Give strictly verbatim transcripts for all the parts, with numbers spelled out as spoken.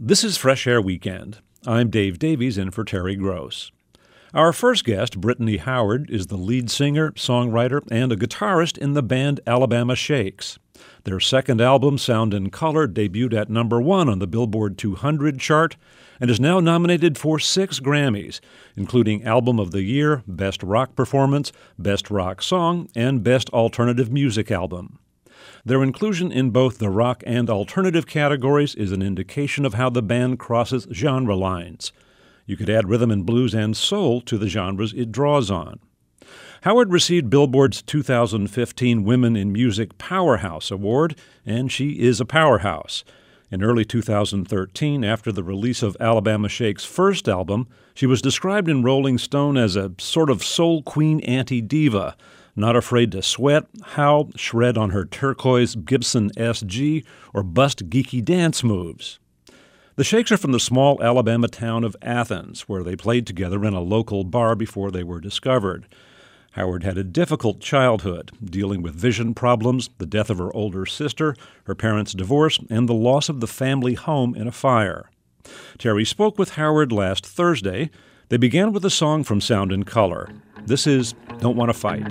This is Fresh Air Weekend. I'm Dave Davies in for Terry Gross. Our first guest, Brittany Howard, is the lead singer, songwriter, and a guitarist in the band Alabama Shakes. Their second album, Sound and Color, debuted at number one on the Billboard two hundred chart and is now nominated for six Grammys, including Album of the Year, Best Rock Performance, Best Rock Song, and Best Alternative Music Album. Their inclusion in both the rock and alternative categories is an indication of how the band crosses genre lines. You could add rhythm and blues and soul to the genres it draws on. Howard received Billboard's two thousand fifteen Women in Music Powerhouse Award, and she is a powerhouse. In early two thousand thirteen, after the release of Alabama Shakes' first album, she was described in Rolling Stone as a sort of soul queen anti-diva, not afraid to sweat, howl, shred on her turquoise Gibson S G, or bust geeky dance moves. The Shakes are from the small Alabama town of Athens, where they played together in a local bar before they were discovered. Howard had a difficult childhood, dealing with vision problems, the death of her older sister, her parents' divorce, and the loss of the family home in a fire. Terry spoke with Howard last Thursday. They began with a song from Sound and Color. This is Don't Want to Fight.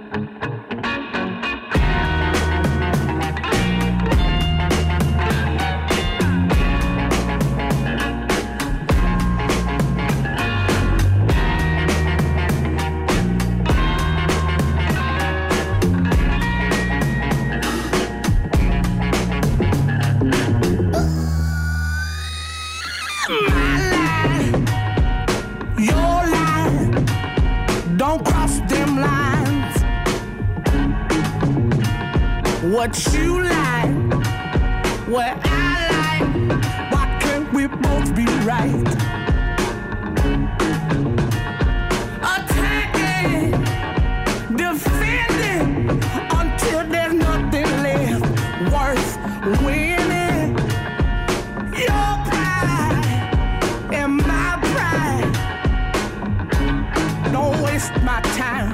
What you like, what I like, why can't we both be right? Attacking, defending, until there's nothing left worth winning. Your pride and my pride, don't waste my time.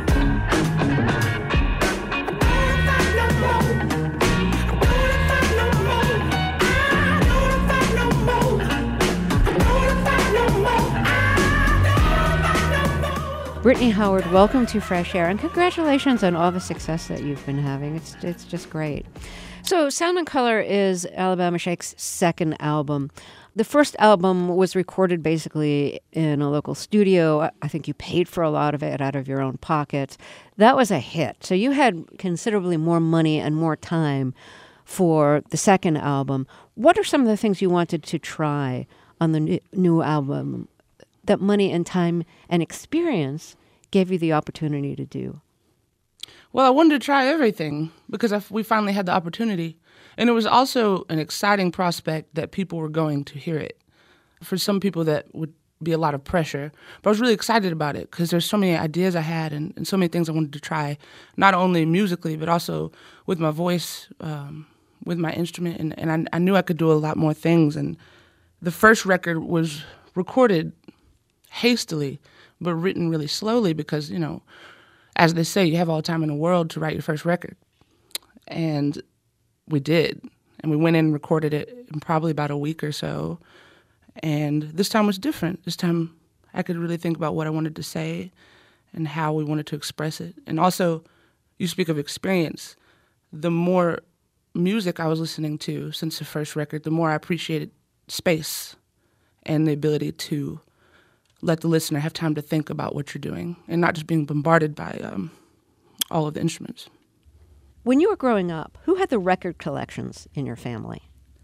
Brittany Howard, welcome to Fresh Air, and congratulations on all the success that you've been having. It's it's just great. So Sound and Color is Alabama Shakes' second album. The first album was recorded basically in a local studio. I think you paid for a lot of it out of your own pocket. That was a hit. So you had considerably more money and more time for the second album. What are some of the things you wanted to try on the new album that money and time and experience gave you the opportunity to do? Well, I wanted to try everything because I, we finally had the opportunity. And it was also an exciting prospect that people were going to hear it. For some people, that would be a lot of pressure. But I was really excited about it because there's so many ideas I had and, and so many things I wanted to try, not only musically, but also with my voice, um, with my instrument. And, and I, I knew I could do a lot more things. And the first record was recorded hastily, but written really slowly because, you know, as they say, you have all the time in the world to write your first record. And we did. And we went in and recorded it in probably about a week or so. And this time was different. This time I could really think about what I wanted to say and how we wanted to express it. And also, you speak of experience. The more music I was listening to since the first record, the more I appreciated space and the ability to let the listener have time to think about what you're doing and not just being bombarded by um, all of the instruments. When you were growing up, who had the record collections in your family?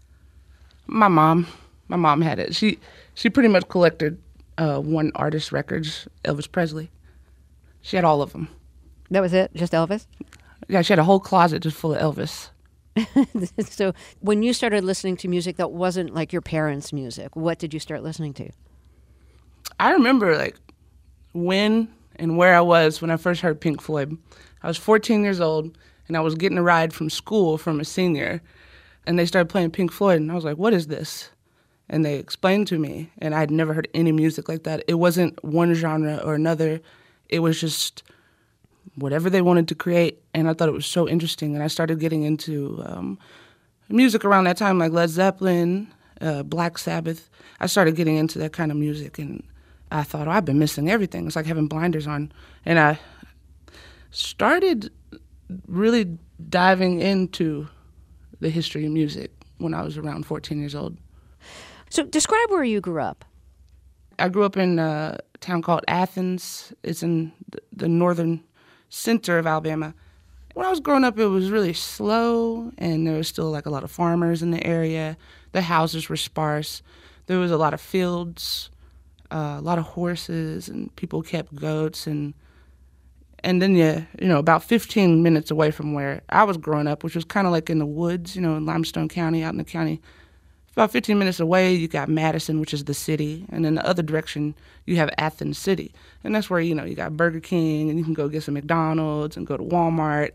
My mom. My mom had it. She she pretty much collected uh, one artist's records, Elvis Presley. She had all of them. That was it? Just Elvis? Yeah, she had a whole closet just full of Elvis. So when you started listening to music that wasn't like your parents' music, what did you start listening to? I remember like when and where I was when I first heard Pink Floyd. I was fourteen years old, and I was getting a ride from school from a senior, and they started playing Pink Floyd, and I was like, what is this? And they explained to me, and I'd never heard any music like that. It wasn't one genre or another. It was just whatever they wanted to create, and I thought it was so interesting, and I started getting into um, music around that time, like Led Zeppelin, uh, Black Sabbath. I started getting into that kind of music, and I thought, oh, I've been missing everything. It's like having blinders on. And I started really diving into the history of music when I was around fourteen years old. So describe where you grew up. I grew up in a town called Athens. It's in the northern center of Alabama. When I was growing up, it was really slow, and there was still like a lot of farmers in the area. The houses were sparse. There was a lot of fields, uh, a lot of horses, and people kept goats. And and then, you, you know, about fifteen minutes away from where I was growing up, which was kind of like in the woods, you know, in Limestone County, out in the county, about fifteen minutes away, you got Madison, which is the city. And in the other direction, you have Athens City. And that's where, you know, you got Burger King, and you can go get some McDonald's and go to Walmart.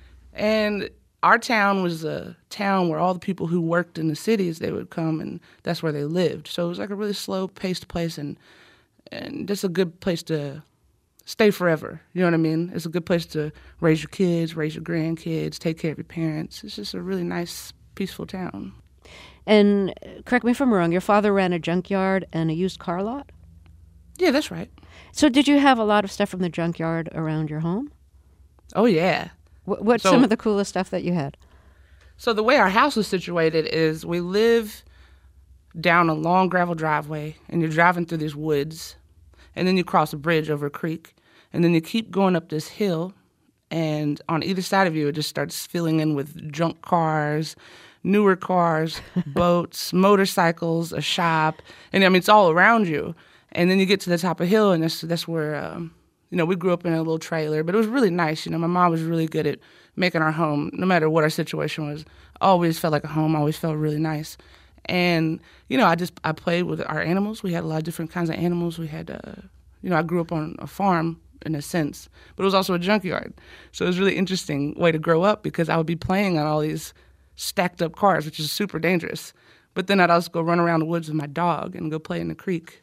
And our town was a town where all the people who worked in the cities, they would come, and that's where they lived. So it was like a really slow-paced place, and and just a good place to stay forever. You know what I mean? It's a good place to raise your kids, raise your grandkids, take care of your parents. It's just a really nice, peaceful town. And correct me if I'm wrong, your father ran a junkyard and a used car lot? Yeah, that's right. So did you have a lot of stuff from the junkyard around your home? Oh, yeah. What, what's So- some of the coolest stuff that you had? So the way our house was situated is we live down a long gravel driveway, and you're driving through these woods, and then you cross a bridge over a creek, and then you keep going up this hill, and on either side of you, it just starts filling in with junk cars, newer cars, boats, motorcycles, a shop, and I mean, it's all around you. And then you get to the top of the hill, and that's, that's where, um, you know, we grew up in a little trailer, but it was really nice. You know, my mom was really good at making our home, no matter what our situation was, always felt like a home, always felt really nice. And, you know, I just, I played with our animals. We had a lot of different kinds of animals. We had, uh, you know, I grew up on a farm in a sense, but it was also a junkyard. So it was a really interesting way to grow up because I would be playing on all these stacked up cars, which is super dangerous. But then I'd also go run around the woods with my dog and go play in the creek.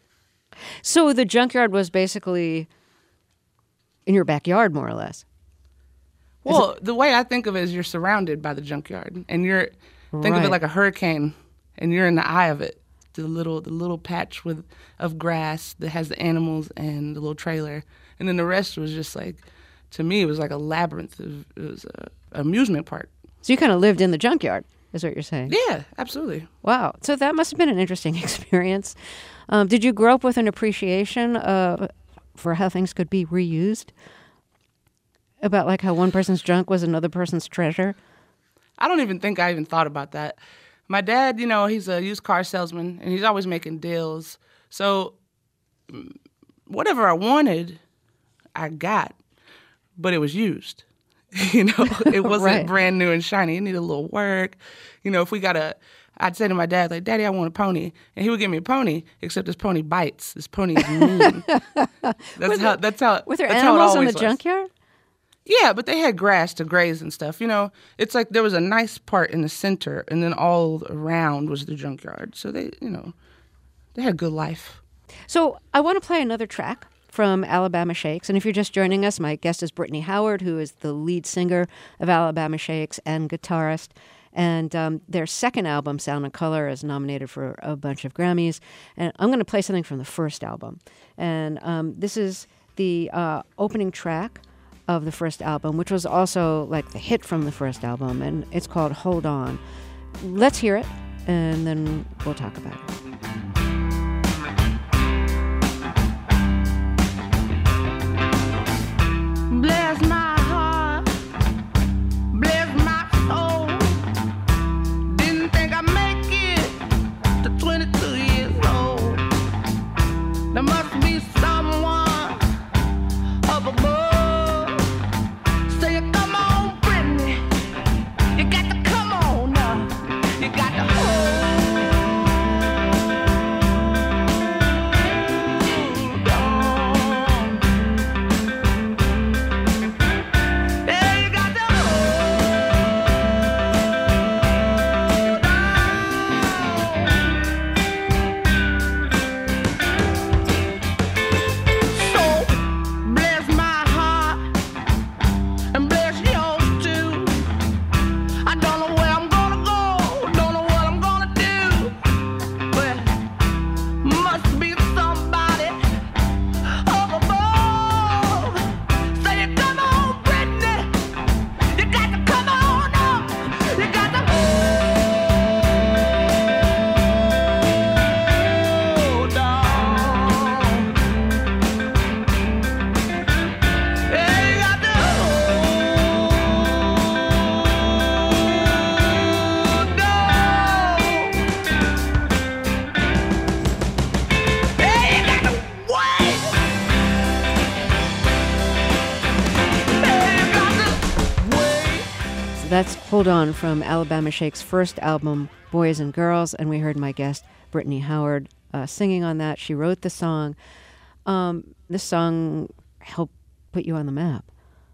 So the junkyard was basically in your backyard, more or less. Well, the way I think of it is you're surrounded by the junkyard, and you're think of Right. it like a hurricane, and you're in the eye of it. The little the little patch with of grass that has the animals and the little trailer, and then the rest was just like, to me, it was like a labyrinth. It was, it was a amusement park. So you kind of lived in the junkyard, is what you're saying. Yeah, absolutely. Wow. So that must have been an interesting experience. Um, did you grow up with an appreciation uh, for how things could be reused? About like how one person's junk was another person's treasure? I don't even think I even thought about that. My dad, you know, he's a used car salesman, and he's always making deals. So mm, whatever I wanted, I got, but it was used. You know, it wasn't Right. brand new and shiny. It needed a little work. You know, if we got a, I'd say to my dad, like, Daddy, I want a pony. And he would give me a pony, except this pony bites. This pony is mean. That's how, that's how, Were there that's how it animals in the always was. junkyard? Yeah, but they had grass to graze and stuff. You know, it's like there was a nice part in the center, and then all around was the junkyard. So they, you know, they had a good life. So I want to play another track from Alabama Shakes. And if you're just joining us, my guest is Brittany Howard, who is the lead singer of Alabama Shakes and guitarist. And um, their second album, Sound and Color, is nominated for a bunch of Grammys. And I'm going to play something from the first album. And um, this is the uh, opening track of the first album, which was also like the hit from the first album. And it's called Hold On. Let's hear it, and then we'll talk about it. Bless my heart, bless my soul. Didn't think I'd make it to twenty-two years old. There must be someone up above. Say, come on, Brittany, you got to come on now. You got to hold Hold On from Alabama Shake's first album, Boys and Girls, and we heard my guest, Brittany Howard, uh, singing on that. She wrote the song. Um, this song helped put you on the map.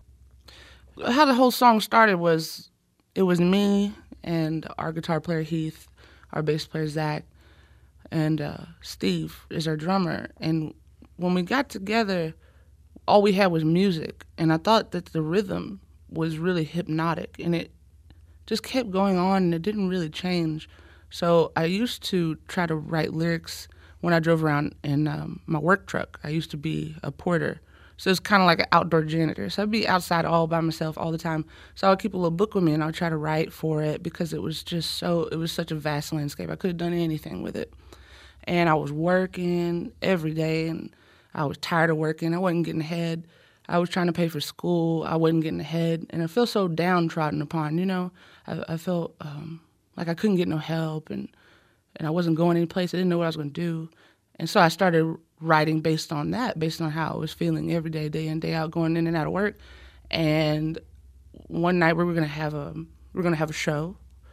How the whole song started was, it was me and our guitar player Heath, our bass player Zach, and uh, Steve is our drummer. And when we got together, all we had was music, and I thought that the rhythm was really hypnotic, and it just kept going on, and it didn't really change. So I used to try to write lyrics when I drove around in um, my work truck. I used to be a porter, so it's kind of like an outdoor janitor. So I'd be outside all by myself all the time. So I would keep a little book with me, and I would try to write for it because it was just so, it was such a vast landscape. I could have done anything with it. And I was working every day, and I was tired of working. I wasn't getting ahead. I was trying to pay for school. I wasn't getting ahead. And I felt so downtrodden upon, you know. I, I felt um, like I couldn't get no help, and, and I wasn't going any place. I didn't know what I was going to do. And so I started writing based on that, based on how I was feeling every day, day in, day out, going in and out of work. And one night we were going to have a we were going to have a show,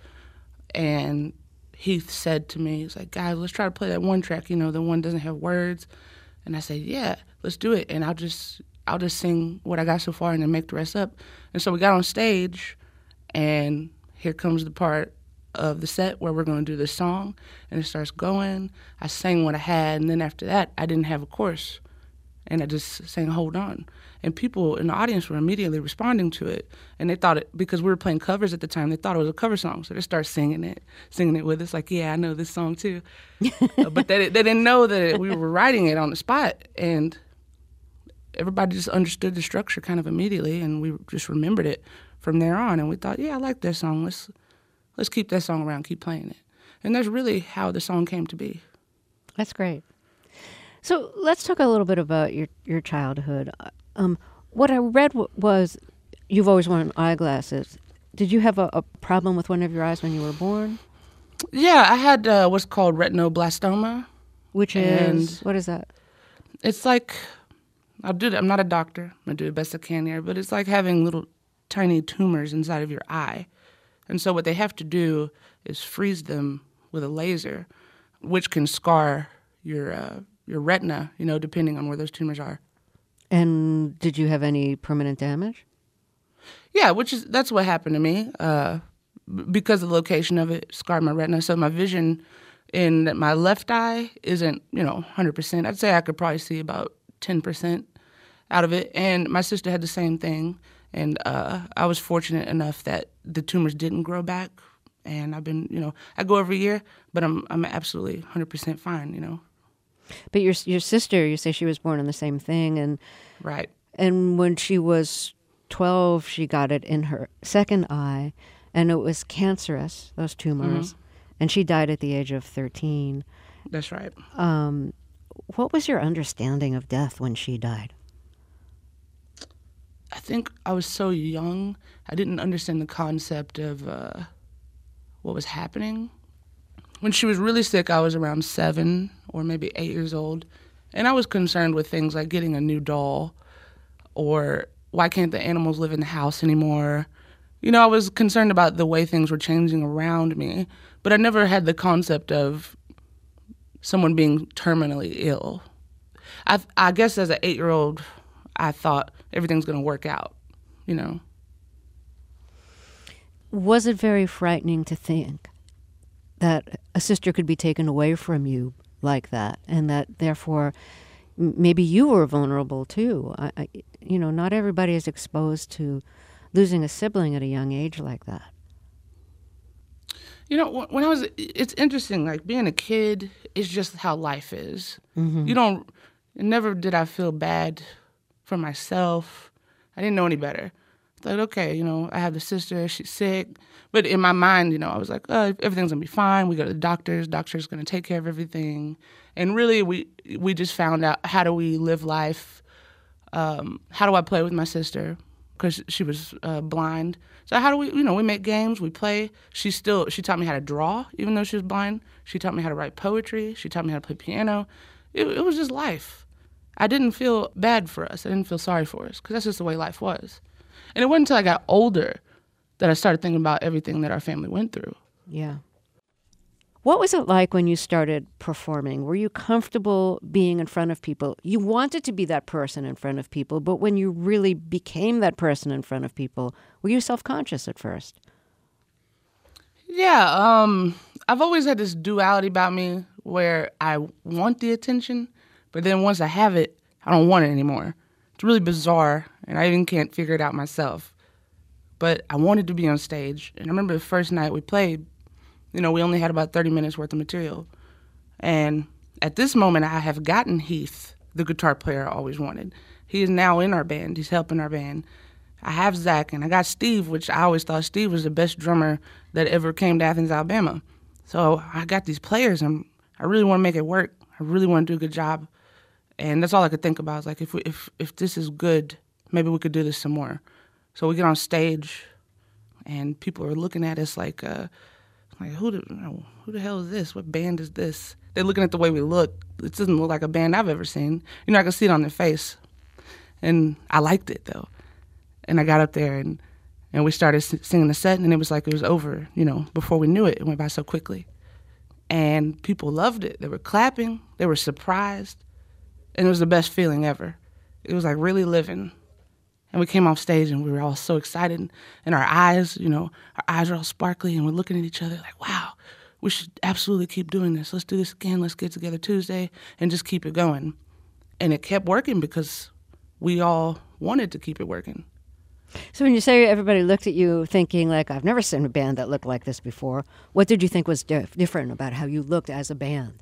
and Heath said to me, he's like, guys, let's try to play that one track, you know, the one doesn't have words. And I said, yeah, let's do it. And I'll just I'll just sing what I got so far and then make the rest up. And so we got on stage, and here comes the part of the set where we're going to do this song, and it starts going. I sang what I had, and then after that, I didn't have a chorus, and I just sang Hold On. And people in the audience were immediately responding to it, and they thought it, because we were playing covers at the time, they thought it was a cover song, so they started singing it, singing it with us, like, yeah, I know this song too. But they, they didn't know that we were writing it on the spot, and everybody just understood the structure kind of immediately, and we just remembered it from there on, and we thought, yeah, I like that song, let's let's keep that song around, keep playing it. And that's really how the song came to be. That's great. So let's talk a little bit about your, your childhood. Um, what I read w- was you've always worn eyeglasses. Did you have a, a problem with one of your eyes when you were born? Yeah, I had uh, what's called retinoblastoma. Which is, what is that? It's like, I'll do it, I'm not a doctor, I'm going to do the best I can here, but it's like having little tiny tumors inside of your eye. And so what they have to do is freeze them with a laser, which can scar your uh, your retina, you know, depending on where those tumors are. And did you have any permanent damage? Yeah, which is that's what happened to me. Uh, b- because of the location of it, scarred my retina. So my vision in my left eye isn't, you know, one hundred percent. I'd say I could probably see about ten percent out of it. And my sister had the same thing. And uh, I was fortunate enough that the tumors didn't grow back. And I've been, you know, I go every year, but I'm I'm absolutely one hundred percent fine, you know. But your your sister, you say she was born in the same thing. And Right. And when she was twelve, she got it in her second eye. And it was cancerous, those tumors. Mm-hmm. And she died at the age of thirteen. That's right. Um, what was your understanding of death when she died? I think I was so young, I didn't understand the concept of uh, what was happening. When she was really sick, I was around seven or maybe eight years old, and I was concerned with things like getting a new doll, or why can't the animals live in the house anymore? You know, I was concerned about the way things were changing around me, but I never had the concept of someone being terminally ill. I, I guess as an eight-year-old, I thought everything's going to work out, you know. Was it very frightening to think that a sister could be taken away from you like that, and that therefore m- maybe you were vulnerable too? I, I, you know, not everybody is exposed to losing a sibling at a young age like that. You know, when I was, it's interesting, like being a kid is just how life is. Mm-hmm. You don't, never did I feel bad for myself. I didn't know any better. I thought, okay, you know, I have the sister, she's sick. But in my mind, you know, I was like, oh, everything's going to be fine. We go to the doctors, doctor's going to take care of everything. And really, we we just found out, how do we live life? Um, how do I play with my sister? Because she was uh, blind. So how do we, you know, we make games, we play. She still, she taught me how to draw, even though she was blind. She taught me how to write poetry. She taught me how to play piano. It, it was just life. I didn't feel bad for us. I didn't feel sorry for us, because that's just the way life was. And it wasn't until I got older that I started thinking about everything that our family went through. Yeah. What was it like when you started performing? Were you comfortable being in front of people? You wanted to be that person in front of people, but when you really became that person in front of people, were you self-conscious at first? Yeah, um, I've always had this duality about me where I want the attention, but then once I have it, I don't want it anymore. It's really bizarre, and I even can't figure it out myself. But I wanted to be on stage, and I remember the first night we played, you know, we only had about thirty minutes worth of material. And at this moment, I have gotten Heath, the guitar player I always wanted. He is now in our band. He's helping our band. I have Zach, and I got Steve, which I always thought Steve was the best drummer that ever came to Athens, Alabama. So I got these players, and I really want to make it work. I really want to do a good job. And that's all I could think about. I was like, if we, if if this is good, maybe we could do this some more. So we get on stage, and people are looking at us like, uh, like who the you know, who the hell is this? What band is this? They're looking at the way we look. It doesn't look like a band I've ever seen. You know, I can see it on their face. And I liked it, though. And I got up there, and, and we started singing the set, and it was like it was over, you know, before we knew it. It went by so quickly. And people loved it. They were clapping. They were surprised. And it was the best feeling ever. It was like really living. And we came off stage, and we were all so excited. And our eyes, you know, our eyes are all sparkly, and we're looking at each other like, wow, we should absolutely keep doing this. Let's do this again. Let's get together Tuesday and just keep it going. And it kept working because we all wanted to keep it working. So when you say everybody looked at you thinking, like, I've never seen a band that looked like this before, what did you think was dif- different about how you looked as a band?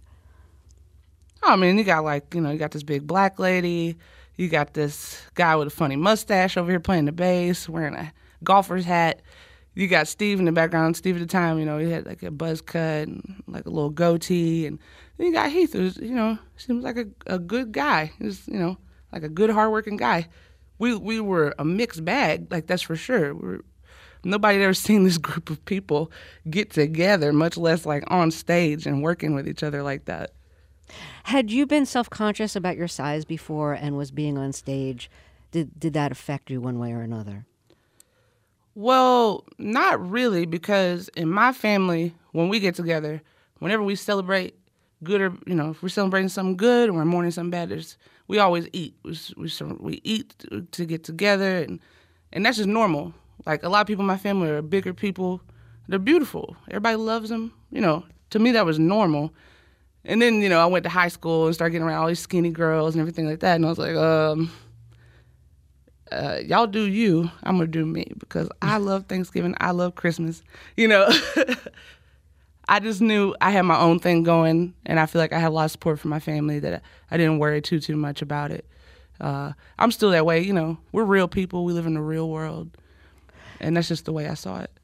I mean, you got like, you know, you got this big black lady. You got this guy with a funny mustache over here playing the bass, wearing a golfer's hat. You got Steve in the background. Steve at the time, you know, he had like a buzz cut and like a little goatee. And then you got Heath, who's, you know, seems like a, a good guy. He's, you know, like a good, hardworking guy. We we were a mixed bag, like that's for sure. We're, nobody had ever seen this group of people get together, much less like on stage and working with each other like that. Had you been self-conscious about your size before and was being on stage? Did did that affect you one way or another? Well, not really, because in my family, when we get together, whenever we celebrate good or, you know, if we're celebrating something good or we're mourning something bad, there's, we always eat. We, we, we eat to get together, and, and that's just normal. Like, a lot of people in my family are bigger people. They're beautiful. Everybody loves them. You know, to me, that was normal. And then, you know, I went to high school and started getting around all these skinny girls and everything like that. And I was like, um, uh, y'all do you. I'm going to do me because I love Thanksgiving. I love Christmas. You know, I just knew I had my own thing going. And I feel like I had a lot of support from my family that I, I didn't worry too, too much about it. Uh, I'm still that way. You know, we're real people. We live in the real world. And that's just the way I saw it.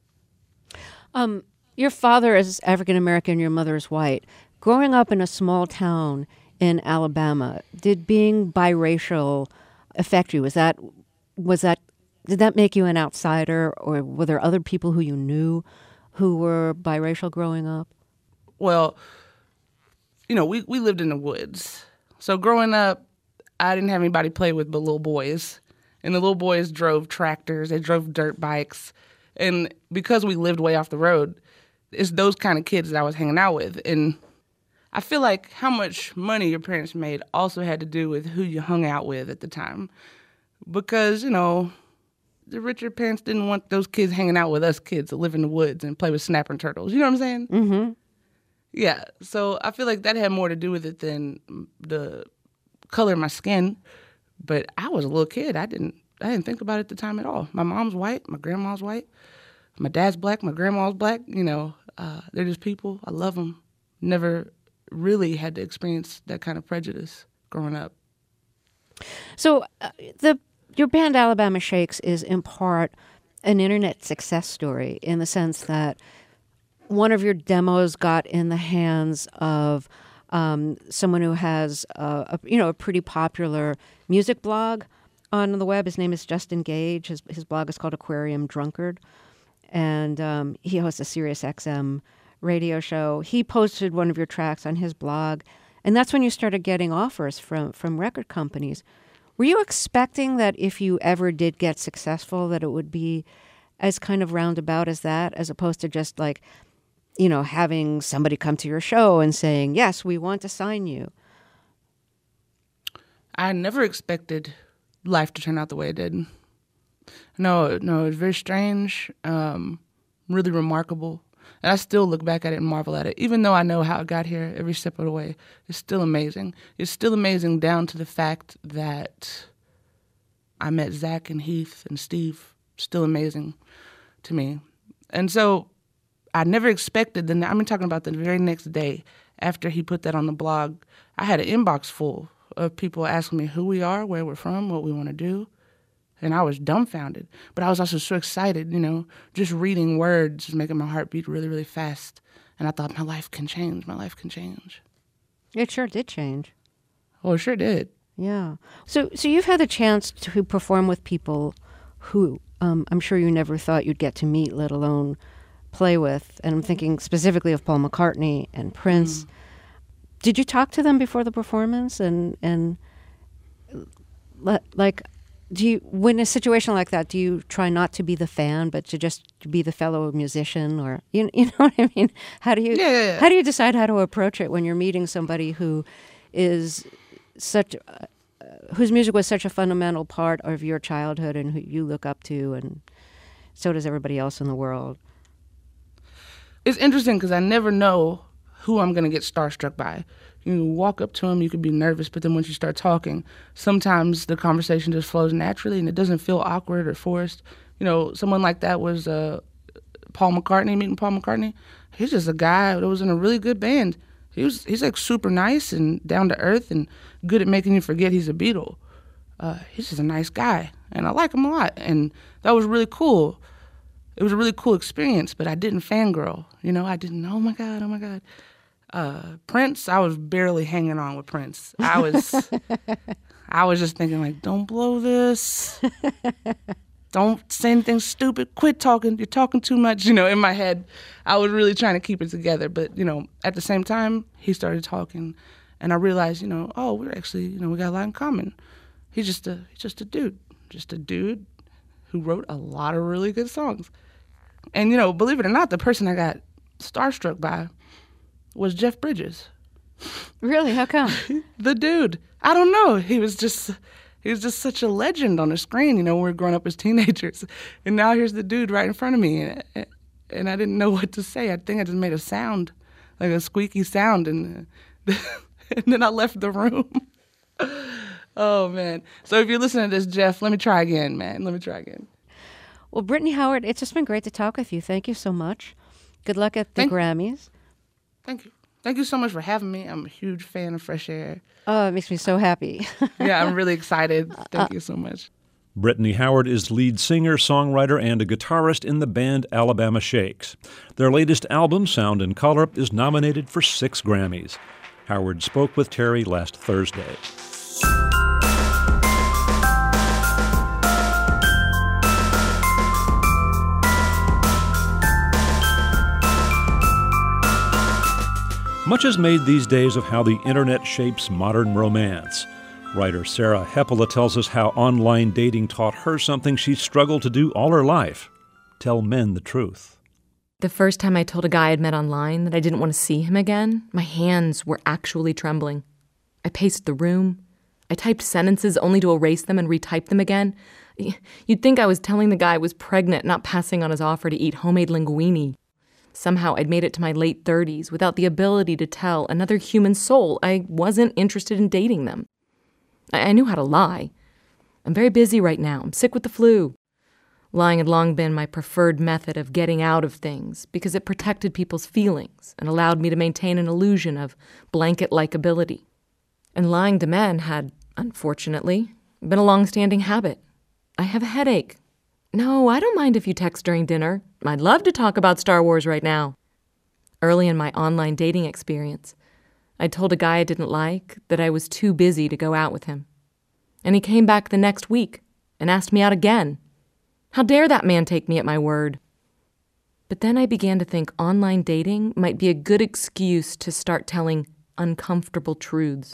Um, your father is African-American, your mother is white. Growing up in a small town in Alabama, did being biracial affect you? Was that, was that, did that make you an outsider, or were there other people who you knew who were biracial growing up? Well, you know, we, we lived in the woods. So growing up, I didn't have anybody to play with but little boys. And the little boys drove tractors, they drove dirt bikes. And because we lived way off the road, it's those kind of kids that I was hanging out with. And I feel like how much money your parents made also had to do with who you hung out with at the time. Because, you know, the richer parents didn't want those kids hanging out with us kids that live in the woods and play with snapping turtles. You know what I'm saying? Mm-hmm. Yeah. So I feel like that had more to do with it than the color of my skin. But I was a little kid. I didn't I didn't think about it at the time at all. My mom's white. My grandma's white. My dad's black. My grandma's black. You know, uh, they're just people. I love them. Never really had to experience that kind of prejudice growing up. So uh, the your band Alabama Shakes is in part an internet success story in the sense that one of your demos got in the hands of um, someone who has a, a you know a pretty popular music blog on the web. His name is Justin Gage. His his blog is called Aquarium Drunkard, and um, he hosts a Sirius X M radio show. He posted one of your tracks on his blog, and that's when you started getting offers from from record companies. Were you expecting that if you ever did get successful that it would be as kind of roundabout as that, as opposed to just like, you know, having somebody come to your show and saying, yes, we want to sign you? I never expected life to turn out the way it did. No, no, it was very strange, um, really remarkable. And I still look back at it and marvel at it. Even though I know how it got here every step of the way, it's still amazing. It's still amazing down to the fact that I met Zach and Heath and Steve. Still amazing to me. And so I never expected, the, I'm talking about the very next day after he put that on the blog, I had an inbox full of people asking me who we are, where we're from, what we want to do. And I was dumbfounded. But I was also so excited, you know, just reading words is making my heart beat really, really fast. And I thought, my life can change. My life can change. It sure did change. Oh, it sure did. Yeah. So so you've had the chance to perform with people who um, I'm sure you never thought you'd get to meet, let alone play with. And I'm thinking specifically of Paul McCartney and Prince. Mm. Did you talk to them before the performance? And, and like... Do you, when in a situation like that, do you try not to be the fan, but to just to be the fellow musician, or you, you know what I mean? How do you yeah, yeah, yeah. how do you decide how to approach it when you're meeting somebody who is such uh, whose music was such a fundamental part of your childhood and who you look up to, and so does everybody else in the world? It's interesting because I never know who I'm going to get starstruck by. You walk up to them, you could be nervous, but then once you start talking, sometimes the conversation just flows naturally and it doesn't feel awkward or forced. You know, someone like that was uh, Paul McCartney, meeting Paul McCartney. He's just a guy that was in a really good band. He was He's like super nice and down to earth and good at making you forget he's a Beatle. Uh, he's just a nice guy, and I like him a lot, and that was really cool. It was a really cool experience, but I didn't fangirl. You know, I didn't, oh my God, oh my God. Uh, Prince, I was barely hanging on with Prince. I was, I was just thinking like, don't blow this. Don't say anything stupid. Quit talking. You're talking too much. You know, in my head, I was really trying to keep it together. But, you know, at the same time, he started talking, and I realized, you know, oh, we're actually, you know, we got a lot in common. He's just a, he's just a dude, just a dude who wrote a lot of really good songs. And, you know, believe it or not, the person I got starstruck by was Jeff Bridges. Really? How come? The dude. I don't know. He was just he was just such a legend on the screen, you know, when we were growing up as teenagers. And now here's the dude right in front of me. And, and I didn't know what to say. I think I just made a sound, like a squeaky sound. And, and then I left the room. Oh, man. So if you're listening to this, Jeff, let me try again, man. Let me try again. Well, Brittany Howard, it's just been great to talk with you. Thank you so much. Good luck at the Thank Grammys. Thank you. Thank you so much for having me. I'm a huge fan of Fresh Air. Oh, it makes me so happy. Yeah, I'm really excited. Thank uh, you so much. Brittany Howard is lead singer, songwriter, and a guitarist in the band Alabama Shakes. Their latest album, Sound and Color, is nominated for six Grammys. Howard spoke with Terry last Thursday. Much is made these days of how the internet shapes modern romance. Writer Sarah Hepola tells us how online dating taught her something she struggled to do all her life: tell men the truth. The first time I told a guy I'd met online that I didn't want to see him again, my hands were actually trembling. I paced the room. I typed sentences only to erase them and retype them again. You'd think I was telling the guy I was pregnant, not passing on his offer to eat homemade linguine. Somehow I'd made it to my late thirties without the ability to tell another human soul I wasn't interested in dating them. I, I knew how to lie. I'm very busy right now. I'm sick with the flu. Lying had long been my preferred method of getting out of things because it protected people's feelings and allowed me to maintain an illusion of blanket likability. And lying to men had, unfortunately, been a long-standing habit. I have a headache. No, I don't mind if you text during dinner. I'd love to talk about Star Wars right now. Early in my online dating experience, I told a guy I didn't like that I was too busy to go out with him. And he came back the next week and asked me out again. How dare that man take me at my word? But then I began to think online dating might be a good excuse to start telling uncomfortable truths.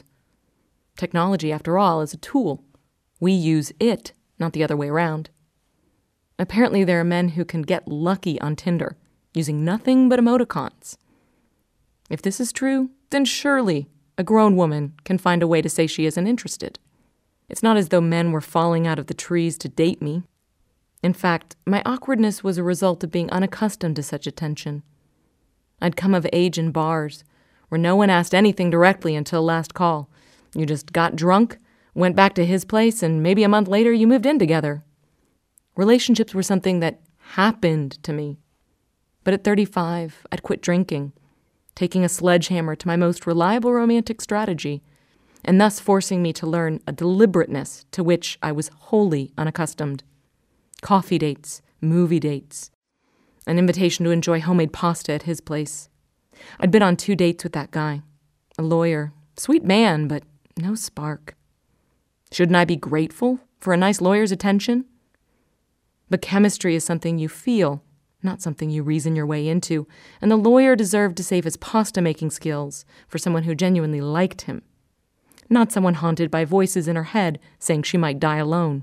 Technology, after all, is a tool. We use it, not the other way around. Apparently there are men who can get lucky on Tinder, using nothing but emoticons. If this is true, then surely a grown woman can find a way to say she isn't interested. It's not as though men were falling out of the trees to date me. In fact, my awkwardness was a result of being unaccustomed to such attention. I'd come of age in bars, where no one asked anything directly until last call. You just got drunk, went back to his place, and maybe a month later you moved in together. Relationships were something that happened to me. But at thirty-five, I'd quit drinking, taking a sledgehammer to my most reliable romantic strategy, and thus forcing me to learn a deliberateness to which I was wholly unaccustomed. Coffee dates, movie dates, an invitation to enjoy homemade pasta at his place. I'd been on two dates with that guy, a lawyer, sweet man, but no spark. Shouldn't I be grateful for a nice lawyer's attention? But chemistry is something you feel, not something you reason your way into, and the lawyer deserved to save his pasta-making skills for someone who genuinely liked him, not someone haunted by voices in her head saying she might die alone.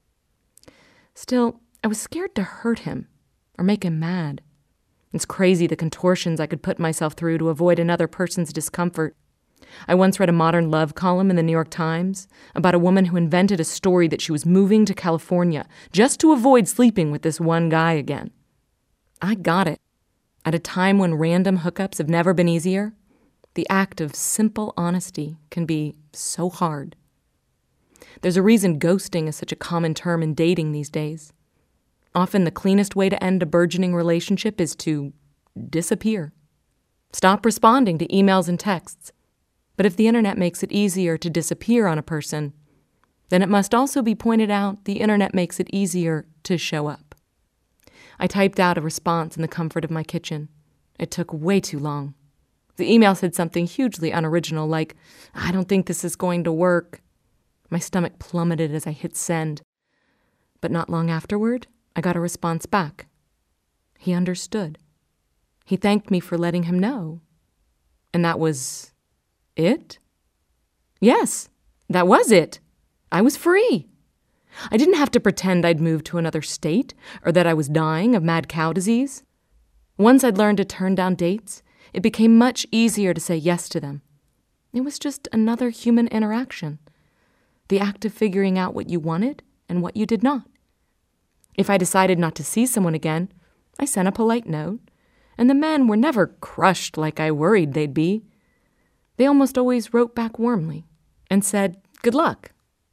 Still, I was scared to hurt him or make him mad. It's crazy the contortions I could put myself through to avoid another person's discomfort. I once read a modern love column in the New York Times about a woman who invented a story that she was moving to California just to avoid sleeping with this one guy again. I got it. At a time when random hookups have never been easier, the act of simple honesty can be so hard. There's a reason ghosting is such a common term in dating these days. Often the cleanest way to end a burgeoning relationship is to disappear. Stop responding to emails and texts. But if the internet makes it easier to disappear on a person, then it must also be pointed out the internet makes it easier to show up. I typed out a response in the comfort of my kitchen. It took way too long. The email said something hugely unoriginal like, "I don't think this is going to work." My stomach plummeted as I hit send. But not long afterward, I got a response back. He understood. He thanked me for letting him know. And that was it? Yes, that was it. I was free. I didn't have to pretend I'd moved to another state or that I was dying of mad cow disease. Once I'd learned to turn down dates, it became much easier to say yes to them. It was just another human interaction. The act of figuring out what you wanted and what you did not. If I decided not to see someone again, I sent a polite note, and the men were never crushed like I worried they'd be. They almost always wrote back warmly and said, "Good luck."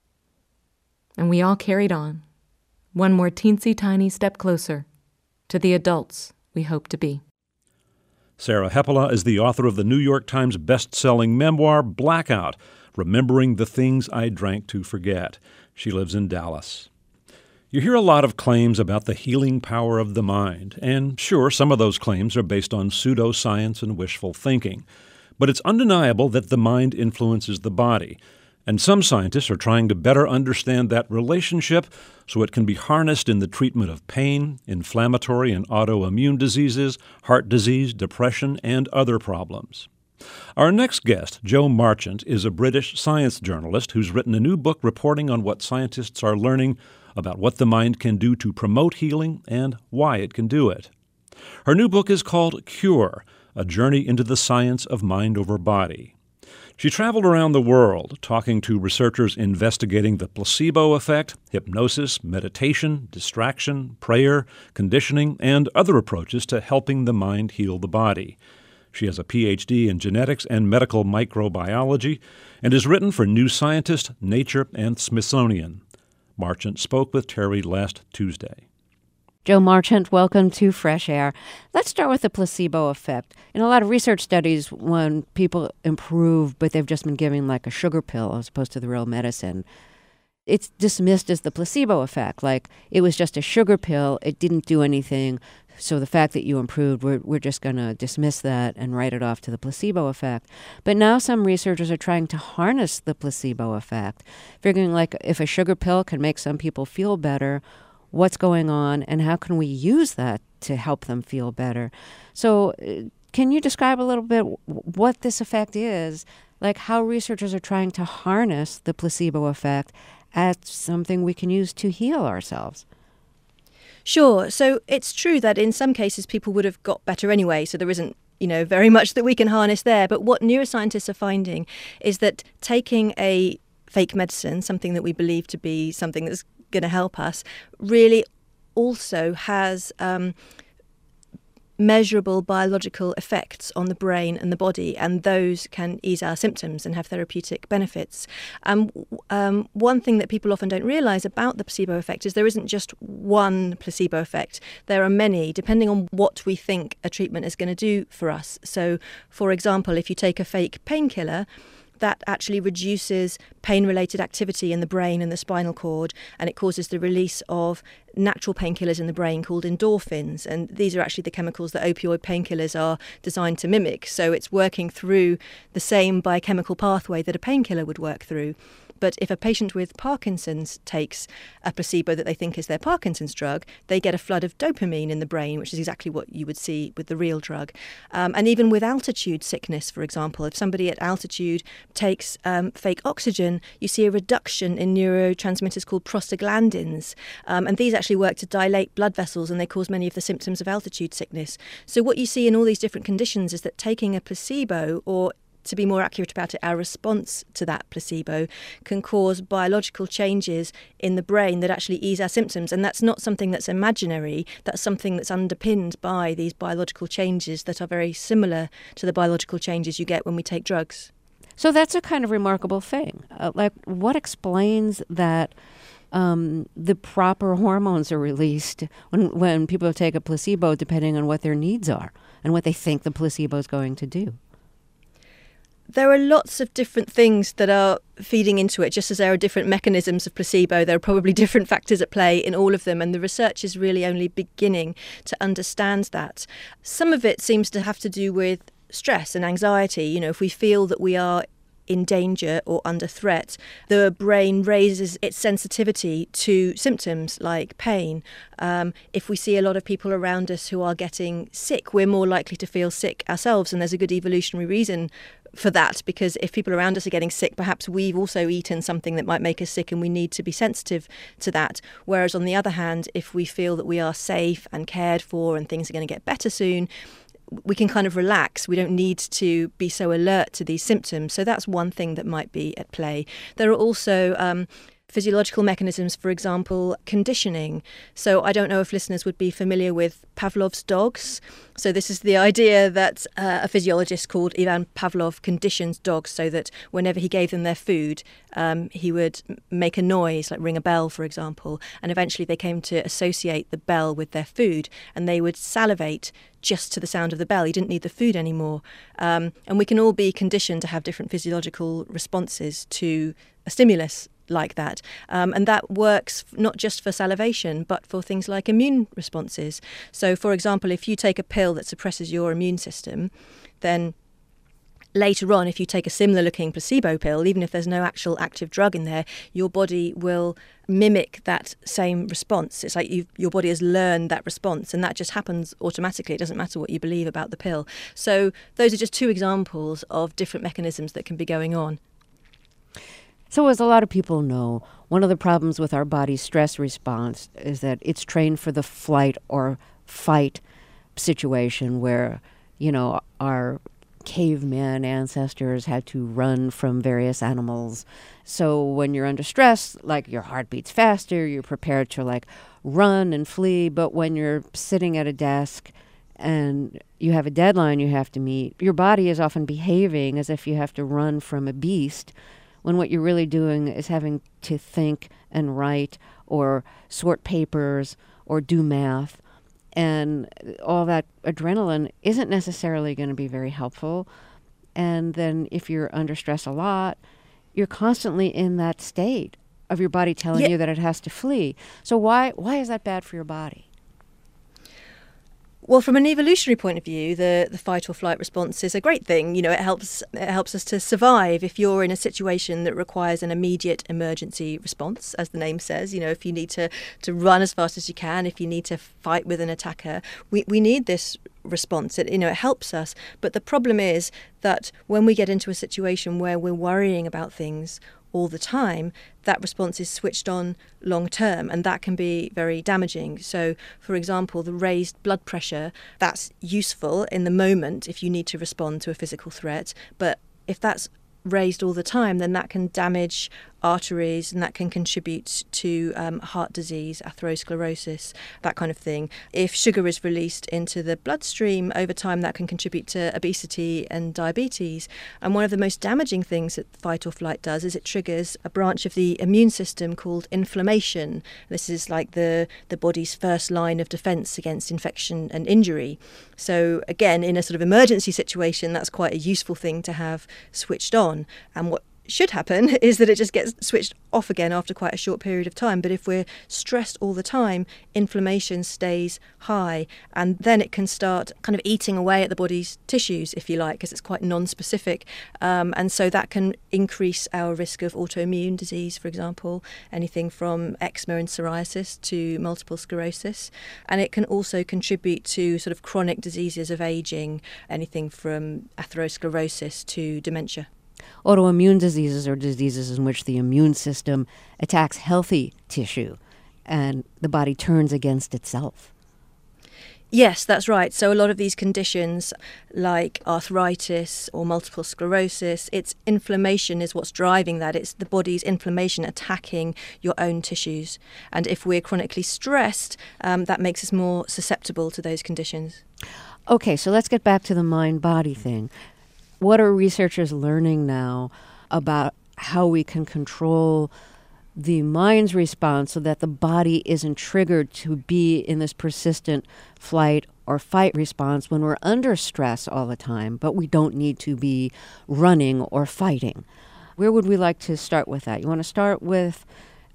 And we all carried on, one more teensy-tiny step closer to the adults we hope to be. Sarah Hepola is the author of the New York Times best-selling memoir, Blackout, Remembering the Things I Drank to Forget. She lives in Dallas. You hear a lot of claims about the healing power of the mind, and sure, some of those claims are based on pseudoscience and wishful thinking. But it's undeniable that the mind influences the body, and some scientists are trying to better understand that relationship so it can be harnessed in the treatment of pain, inflammatory and autoimmune diseases, heart disease, depression, and other problems. Our next guest, Jo Marchant, is a British science journalist who's written a new book reporting on what scientists are learning about what the mind can do to promote healing and why it can do it. Her new book is called Cure, A Journey into the Science of Mind Over Body. She traveled around the world talking to researchers investigating the placebo effect, hypnosis, meditation, distraction, prayer, conditioning, and other approaches to helping the mind heal the body. She has a P H D in genetics and medical microbiology and has written for New Scientist, Nature, and Smithsonian. Marchant spoke with Terry last Tuesday. Jo Marchant, welcome to Fresh Air. Let's start with the placebo effect. In a lot of research studies, when people improve, but they've just been given like a sugar pill as opposed to the real medicine, it's dismissed as the placebo effect. Like, it was just a sugar pill, it didn't do anything, so the fact that you improved, we're, we're just going to dismiss that and write it off to the placebo effect. But now some researchers are trying to harness the placebo effect, figuring like if a sugar pill can make some people feel better, what's going on and how can we use that to help them feel better? So uh, can you describe a little bit what this effect is, like how researchers are trying to harness the placebo effect as something we can use to heal ourselves? Sure. So it's true that in some cases people would have got better anyway, so there isn't you know, very much that we can harness there. But what neuroscientists are finding is that taking a fake medicine, something that we believe to be something that's going to help us, really also has um, measurable biological effects on the brain and the body, and those can ease our symptoms and have therapeutic benefits. Um, um, one thing that people often don't realise about the placebo effect is there isn't just one placebo effect. There are many, depending on what we think a treatment is going to do for us. So, for example, if you take a fake painkiller, that actually reduces pain-related activity in the brain and the spinal cord, and it causes the release of natural painkillers in the brain called endorphins. And these are actually the chemicals that opioid painkillers are designed to mimic. So it's working through the same biochemical pathway that a painkiller would work through. But if a patient with Parkinson's takes a placebo that they think is their Parkinson's drug, they get a flood of dopamine in the brain, which is exactly what you would see with the real drug. Um, and even with altitude sickness, for example, if somebody at altitude takes um, fake oxygen, you see a reduction in neurotransmitters called prostaglandins. Um, and these actually work to dilate blood vessels, and they cause many of the symptoms of altitude sickness. So what you see in all these different conditions is that taking a placebo, or to be more accurate about it, our response to that placebo can cause biological changes in the brain that actually ease our symptoms. And that's not something that's imaginary. That's something that's underpinned by these biological changes that are very similar to the biological changes you get when we take drugs. So that's a kind of remarkable thing. Uh, like, what explains that um, the proper hormones are released when, when people take a placebo, depending on what their needs are and what they think the placebo is going to do? There are lots of different things that are feeding into it, just as there are different mechanisms of placebo. There are probably different factors at play in all of them, and the research is really only beginning to understand that. Some of it seems to have to do with stress and anxiety. You know, if we feel that we are in danger or under threat, the brain raises its sensitivity to symptoms like pain. Um, if we see a lot of people around us who are getting sick, we're more likely to feel sick ourselves, and there's a good evolutionary reason for that, because if people around us are getting sick, perhaps we've also eaten something that might make us sick, and we need to be sensitive to that. Whereas on the other hand, if we feel that we are safe and cared for and things are going to get better soon, we can kind of relax. We don't need to be so alert to these symptoms. So that's one thing that might be at play. There are also um, physiological mechanisms, for example, conditioning. So I don't know if listeners would be familiar with Pavlov's dogs. So this is the idea that uh, a physiologist called Ivan Pavlov conditions dogs so that whenever he gave them their food, um, he would make a noise, like ring a bell, for example. And eventually they came to associate the bell with their food, and they would salivate just to the sound of the bell. He didn't need the food anymore. Um, and we can all be conditioned to have different physiological responses to a stimulus like that. Um, and that works not just for salivation, but for things like immune responses. So, for example, if you take a pill that suppresses your immune system, then later on, if you take a similar looking placebo pill, even if there's no actual active drug in there, your body will mimic that same response. It's like you've, your body has learned that response, and that just happens automatically. It doesn't matter what you believe about the pill. So those are just two examples of different mechanisms that can be going on. So as a lot of people know, one of the problems with our body's stress response is that it's trained for the flight or fight situation where, you know, our caveman ancestors had to run from various animals. So when you're under stress, like your heart beats faster, you're prepared to like run and flee. But when you're sitting at a desk and you have a deadline you have to meet, your body is often behaving as if you have to run from a beast, when what you're really doing is having to think and write or sort papers or do math. And all that adrenaline isn't necessarily going to be very helpful. And then if you're under stress a lot, you're constantly in that state of your body telling yeah. you that it has to flee. So why why is that bad for your body? Well, from an evolutionary point of view, the, the fight or flight response is a great thing. You know, it helps it helps us to survive. If you're in a situation that requires an immediate emergency response, as the name says, you know, if you need to, to run as fast as you can, if you need to fight with an attacker, we, we need this response. It, you know, it helps us. But the problem is that when we get into a situation where we're worrying about things, all the time, that response is switched on long term, and that can be very damaging. So, for example, the raised blood pressure, that's useful in the moment if you need to respond to a physical threat, but if that's raised all the time, then that can damage arteries, and that can contribute to um, heart disease, atherosclerosis, that kind of thing. If sugar is released into the bloodstream over time, that can contribute to obesity and diabetes. And one of the most damaging things that fight or flight does is it triggers a branch of the immune system called inflammation. This is like the, the body's first line of defense against infection and injury. So again, in a sort of emergency situation, that's quite a useful thing to have switched on. And what should happen is that it just gets switched off again after quite a short period of time. But if we're stressed all the time, inflammation stays high, and then it can start kind of eating away at the body's tissues, if you like, because it's quite non-specific. Um, and so that can increase our risk of autoimmune disease, for example, anything from eczema and psoriasis to multiple sclerosis. And it can also contribute to sort of chronic diseases of aging, anything from atherosclerosis to dementia. Autoimmune diseases are diseases in which the immune system attacks healthy tissue and the body turns against itself. Yes, that's right. So a lot of these conditions like arthritis or multiple sclerosis, it's inflammation is what's driving that. It's the body's inflammation attacking your own tissues. And if we're chronically stressed, um, that makes us more susceptible to those conditions. Okay, so let's get back to the mind-body thing. What are researchers learning now about how we can control the mind's response so that the body isn't triggered to be in this persistent flight or fight response when we're under stress all the time, but we don't need to be running or fighting? Where would we like to start with that? You want to start with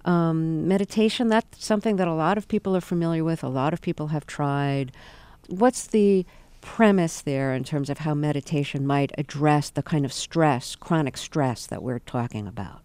um, meditation? That's something that a lot of people are familiar with. A lot of people have tried. What's the premise there in terms of how meditation might address the kind of stress, chronic stress that we're talking about?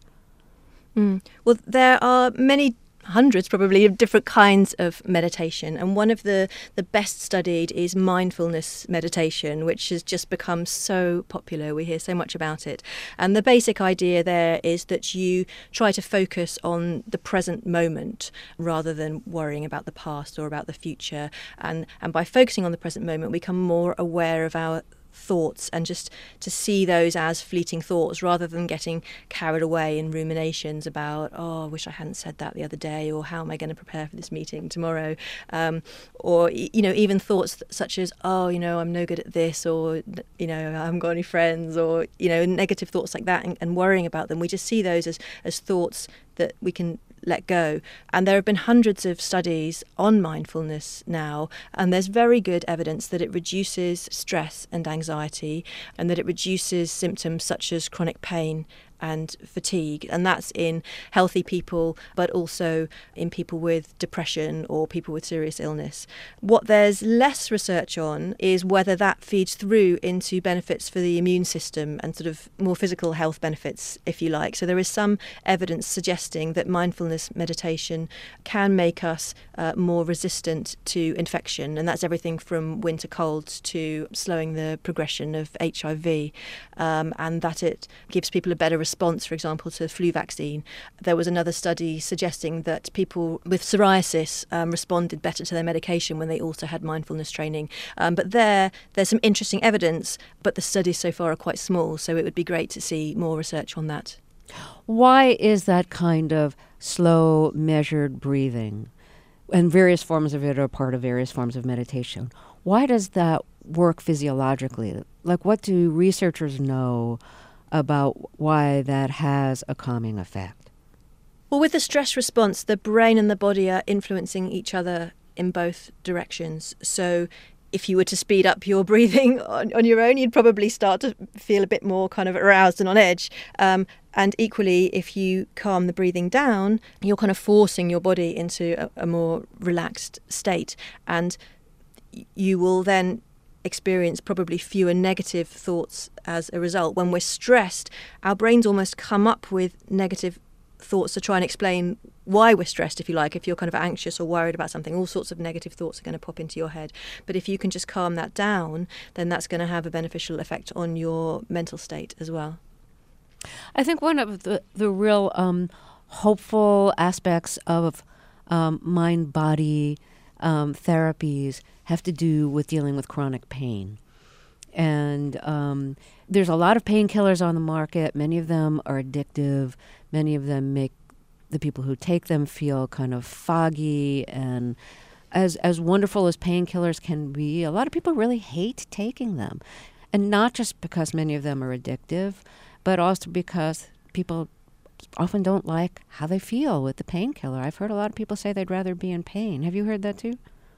Mm. Well, there are many hundreds probably of different kinds of meditation, and one of the the best studied is mindfulness meditation, which has just become so popular. We hear so much about it, and the basic idea there is that you try to focus on the present moment rather than worrying about the past or about the future, and and by focusing on the present moment we become more aware of our thoughts, and just to see those as fleeting thoughts rather than getting carried away in ruminations about, oh, I wish I hadn't said that the other day, or how am I going to prepare for this meeting tomorrow, um, or you know, even thoughts such as, oh, you know, I'm no good at this, or you know, I haven't got any friends, or you know, negative thoughts like that, and, and worrying about them. We just see those as as thoughts that we can let go. And there have been hundreds of studies on mindfulness now, and there's very good evidence that it reduces stress and anxiety, and that it reduces symptoms such as chronic pain and fatigue, and that's in healthy people, but also in people with depression or people with serious illness. What there's less research on is whether that feeds through into benefits for the immune system and sort of more physical health benefits, if you like. So there is some evidence suggesting that mindfulness meditation can make us uh, more resistant to infection, and that's everything from winter colds to slowing the progression of H I V, um, and that it gives people a better response, for example, to the flu vaccine. There was another study suggesting that people with psoriasis um, responded better to their medication when they also had mindfulness training. Um, but there, there's some interesting evidence, but the studies so far are quite small, so it would be great to see more research on that. Why is that kind of slow, measured breathing, and various forms of it are part of various forms of meditation, why does that work physiologically? Like, what do researchers know about why that has a calming effect? Well, with the stress response, the brain and the body are influencing each other in both directions. So if you were to speed up your breathing on, on your own, you'd probably start to feel a bit more kind of aroused and on edge. Um, and equally, if you calm the breathing down, you're kind of forcing your body into a, a more relaxed state. And you will then experience probably fewer negative thoughts as a result. When we're stressed, our brains almost come up with negative thoughts to try and explain why we're stressed, if you like. If you're kind of anxious or worried about something, all sorts of negative thoughts are going to pop into your head. But if you can just calm that down, then that's going to have a beneficial effect on your mental state as well. I think one of the, the real um, hopeful aspects of um, mind-body um, therapies have to do with dealing with chronic pain. And um, there's a lot of painkillers on the market. Many of them are addictive. Many of them make the people who take them feel kind of foggy. And as as wonderful as painkillers can be, a lot of people really hate taking them. And not just because many of them are addictive, but also because people often don't like how they feel with the painkiller. I've heard a lot of people say they'd rather be in pain. Have you heard that too?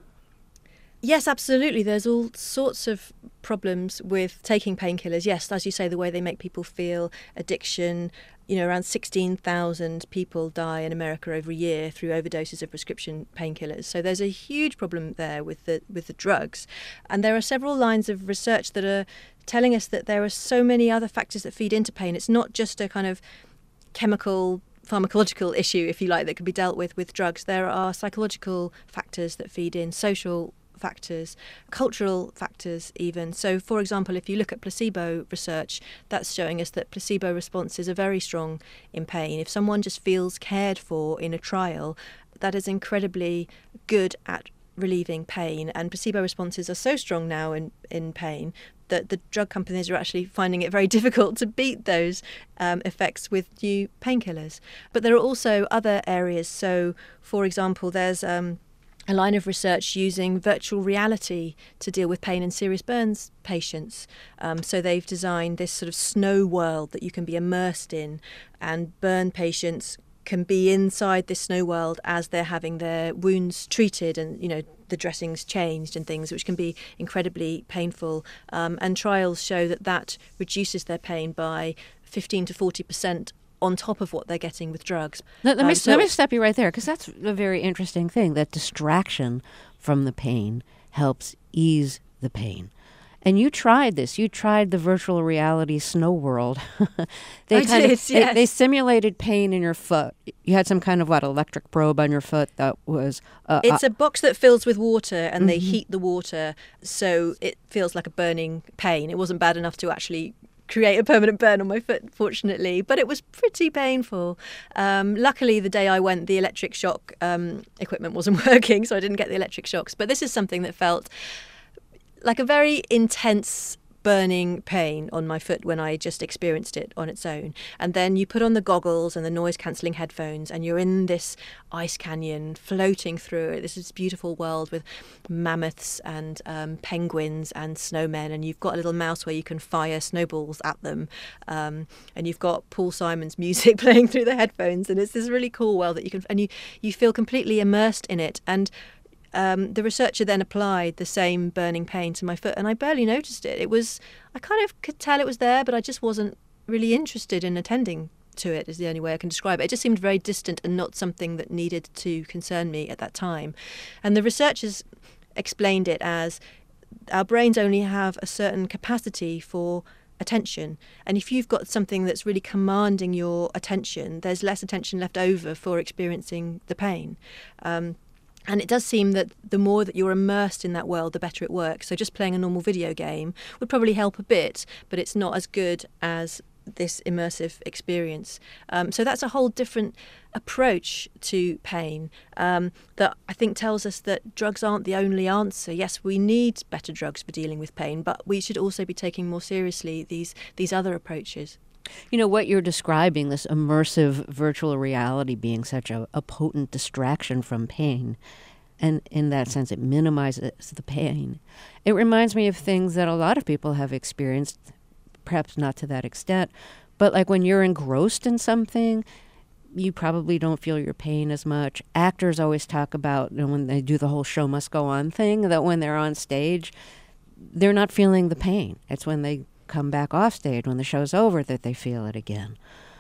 Yes, absolutely. There's all sorts of problems with taking painkillers. Yes, as you say, the way they make people feel, addiction. You know, around sixteen thousand people die in America every year through overdoses of prescription painkillers. So there's a huge problem there with the with the drugs. And there are several lines of research that are telling us that there are so many other factors that feed into pain. It's not just a kind of chemical pharmacological issue, if you like, that can be dealt with with drugs. There are psychological factors that feed in, social factors, cultural factors even. So, for example, if you look at placebo research, that's showing us that placebo responses are very strong in pain. If someone just feels cared for in a trial, that is incredibly good at relieving pain. And placebo responses are so strong now in, in pain that the drug companies are actually finding it very difficult to beat those um, effects with new painkillers. But there are also other areas. So, for example, there's um, a line of research using virtual reality to deal with pain in serious burns patients. Um, so they've designed this sort of snow world that you can be immersed in, and burn patients can be inside this snow world as they're having their wounds treated and, you know, the dressings changed and things, which can be incredibly painful. Um, and trials show that that reduces their pain by fifteen to forty percent on top of what they're getting with drugs. Let, let, me, um, so let me stop you right there, because that's a very interesting thing, that distraction from the pain helps ease the pain. And you tried this. You tried the virtual reality snow world. they I kind did, of, yes. they, they simulated pain in your foot. You had some kind of, what, electric probe on your foot that was... Uh, It's a box that fills with water, and Mm-hmm. they heat the water so it feels like a burning pain. It wasn't bad enough to actually create a permanent burn on my foot, fortunately, but it was pretty painful. Um, luckily, the day I went, the electric shock um, equipment wasn't working, so I didn't get the electric shocks. But this is something that felt like a very intense burning pain on my foot when I just experienced it on its own. And then you put on the goggles and the noise-cancelling headphones, and you're in this ice canyon floating through it. This is beautiful world with mammoths and um, penguins and snowmen, and you've got a little mouse where you can fire snowballs at them. Um, and you've got Paul Simon's music playing through the headphones, and it's this really cool world that you can, and you, you feel completely immersed in it. And Um, the researcher then applied the same burning pain to my foot, and I barely noticed it. It was, I kind of could tell it was there, but I just wasn't really interested in attending to it, is the only way I can describe it. It just seemed very distant and not something that needed to concern me at that time. And the researchers explained it as our brains only have a certain capacity for attention, and if you've got something that's really commanding your attention, there's less attention left over for experiencing the pain. Um, And it does seem that the more that you're immersed in that world, the better it works. So just playing a normal video game would probably help a bit, but it's not as good as this immersive experience. Um, so that's a whole different approach to pain um, that I think tells us that drugs aren't the only answer. Yes, we need better drugs for dealing with pain, but we should also be taking more seriously these these other approaches. You know, what you're describing, this immersive virtual reality being such a, a potent distraction from pain, and in that sense it minimizes the pain. It reminds me of things that a lot of people have experienced, perhaps not to that extent, but like when you're engrossed in something, you probably don't feel your pain as much. Actors always talk about, you know, when they do the whole show must go on thing, that when they're on stage, they're not feeling the pain. It's when they come back off stage, when the show's over, that they feel it again.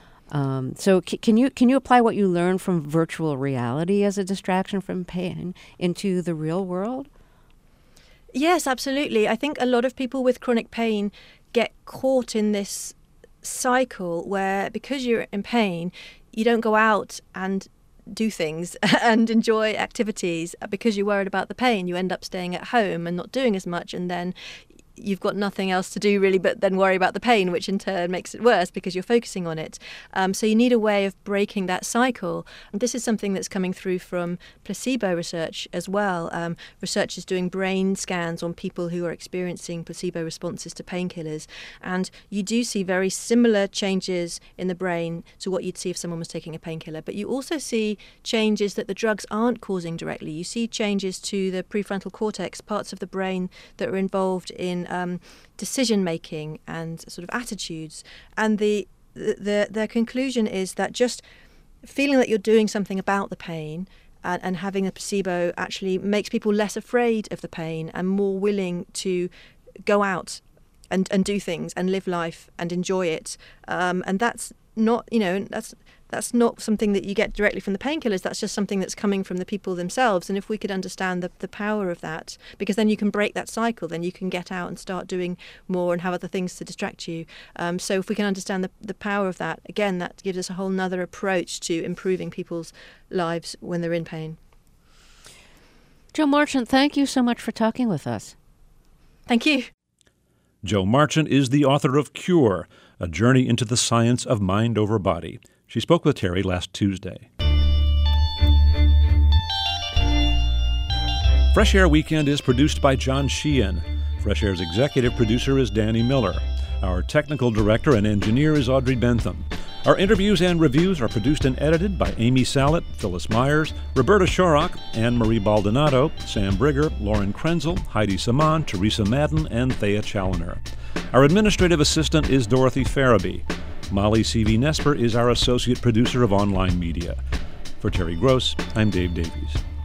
Um, so c- can you can you apply what you learned from virtual reality as a distraction from pain into the real world? Yes, absolutely. I think a lot of people with chronic pain get caught in this cycle where, because you're in pain, you don't go out and do things and enjoy activities because you're worried about the pain. You end up staying at home and not doing as much, and then you've got nothing else to do really but then worry about the pain, which in turn makes it worse because you're focusing on it. Um, so you need a way of breaking that cycle. And this is something that's coming through from placebo research as well. Um, researchers doing brain scans on people who are experiencing placebo responses to painkillers. And you do see very similar changes in the brain to what you'd see if someone was taking a painkiller. But you also see changes that the drugs aren't causing directly. You see changes to the prefrontal cortex, parts of the brain that are involved in um, decision making and sort of attitudes. And the, the the conclusion is that just feeling that you're doing something about the pain and, and having a placebo actually makes people less afraid of the pain and more willing to go out and, and do things and live life and enjoy it. Um, and that's not, you know, that's that's not something that you get directly from the painkillers. That's just something that's coming from the people themselves. And if we could understand the, the power of that, because then you can break that cycle, then you can get out and start doing more and have other things to distract you. Um, so if we can understand the, the power of that, again, that gives us a whole nother approach to improving people's lives when they're in pain. Jo Marchant, thank you so much for talking with us. Thank you. Jo Marchant is the author of Cure, A Journey into the Science of Mind Over Body. She spoke with Terry last Tuesday. Fresh Air Weekend is produced by John Sheehan. Fresh Air's executive producer is Danny Miller. Our technical director and engineer is Audrey Bentham. Our interviews and reviews are produced and edited by Amy Sallet, Phyllis Myers, Roberta Shorrock, Anne-Marie Baldonado, Sam Brigger, Lauren Krenzel, Heidi Saman, Teresa Madden, and Thea Challoner. Our administrative assistant is Dorothy Farabee. Molly C V. Nesper is our associate producer of online media. For Terry Gross, I'm Dave Davies.